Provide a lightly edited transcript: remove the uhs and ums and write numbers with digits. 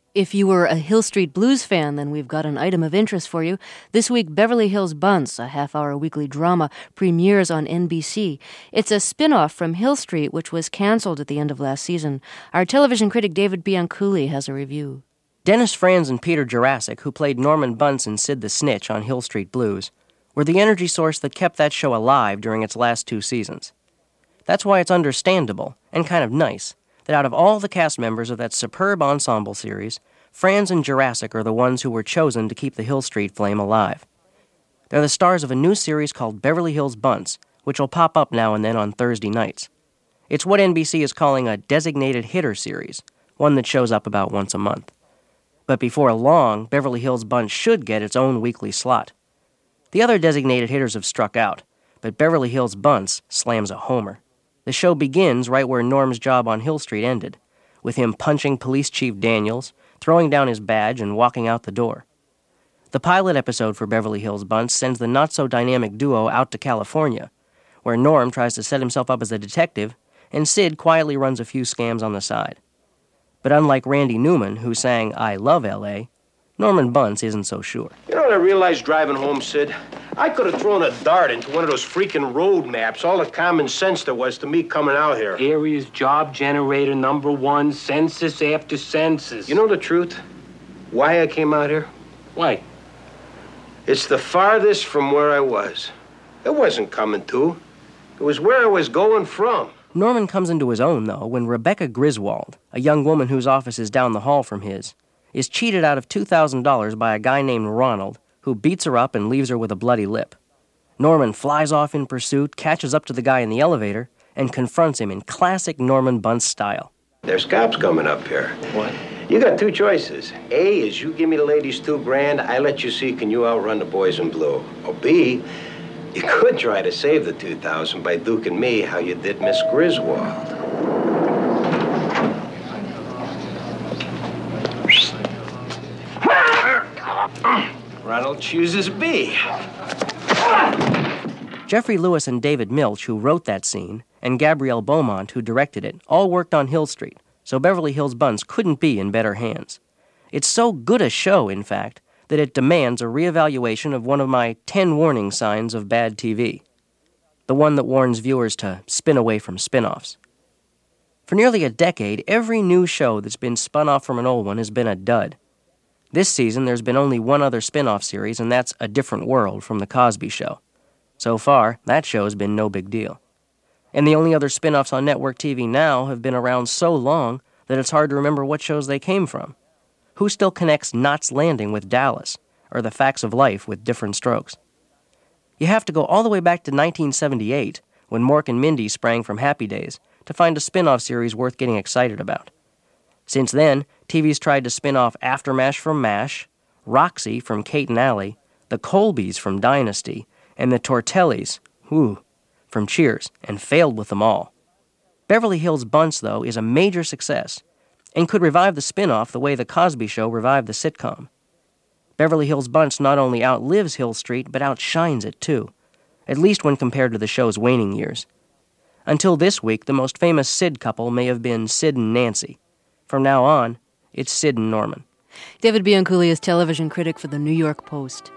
If you were a Hill Street Blues fan, then we've got an item of interest for you. This week, Beverly Hills Bunce, a half-hour weekly drama, premieres on NBC. It's a spin-off from Hill Street, which was canceled at the end of last season. Our television critic David Bianculli has a review. Dennis Franz and Peter Jurasik, who played Norman Bunce and Sid the Snitch on Hill Street Blues, were the energy source that kept that show alive during its last 2 seasons. That's why it's understandable, and kind of nice, that out of all the cast members of that superb ensemble series, Franz and Jurasik are the ones who were chosen to keep the Hill Street flame alive. They're the stars of a new series called Beverly Hills Bunce, which will pop up now and then on Thursday nights. It's what NBC is calling a designated hitter series, one that shows up about once a month. But before long, Beverly Hills Bunce should get its own weekly slot. The other designated hitters have struck out, but Beverly Hills Bunce slams a homer. The show begins right where Norm's job on Hill Street ended, with him punching Police Chief Daniels, throwing down his badge, and walking out the door. The pilot episode for Beverly Hills Bunce sends the not-so-dynamic duo out to California, where Norm tries to set himself up as a detective, and Sid quietly runs a few scams on the side. But unlike Randy Newman, who sang I Love L.A., Norman Bunce isn't so sure. You know what I realized driving home, Sid? I could have thrown a dart into one of those freaking road maps, all the common sense there was to me coming out here. Area's job generator #1, census after census. You know the truth? Why I came out here? Why? It's the farthest from where I was. It wasn't coming to. It was where I was going from. Norman comes into his own, though, when Rebecca Griswold, a young woman whose office is down the hall from his, is cheated out of $2,000 by a guy named Ronald, who beats her up and leaves her with a bloody lip. Norman flies off in pursuit, catches up to the guy in the elevator, and confronts him in classic Norman Bunce style. There's cops coming up here. What? You got 2 choices. A is you give me the ladies $2,000, I let you see can you outrun the boys in blue. Or B, you could try to save the $2,000 by duking me how you did Miss Griswold. Ronald chooses B. Jeffrey Lewis and David Milch, who wrote that scene, and Gabrielle Beaumont, who directed it, all worked on Hill Street, so Beverly Hills Bunce couldn't be in better hands. It's so good a show, in fact, that it demands a reevaluation of one of my 10 warning signs of bad TV. The one that warns viewers to spin away from spin-offs. For nearly a decade, every new show that's been spun off from an old one has been a dud. This season, there's been only one other spin-off series, and that's A Different World from The Cosby Show. So far, that show has been no big deal. And the only other spin-offs on network TV now have been around so long that it's hard to remember what shows they came from. Who still connects Knots Landing with Dallas, or The Facts of Life with Different Strokes? You have to go all the way back to 1978, when Mork and Mindy sprang from Happy Days, to find a spin-off series worth getting excited about. Since then, TV's tried to spin off Aftermash from MASH, Roxy from Kate and Allie, the Colbys from Dynasty, and the Tortellis, from Cheers, and failed with them all. Beverly Hills Bunce, though, is a major success, and could revive the spin-off the way The Cosby Show revived the sitcom. Beverly Hills Bunce not only outlives Hill Street, but outshines it, too, at least when compared to the show's waning years. Until this week, the most famous Sid couple may have been Sid and Nancy. From now on, it's Sid and Norman. David Bianculli is television critic for the New York Post.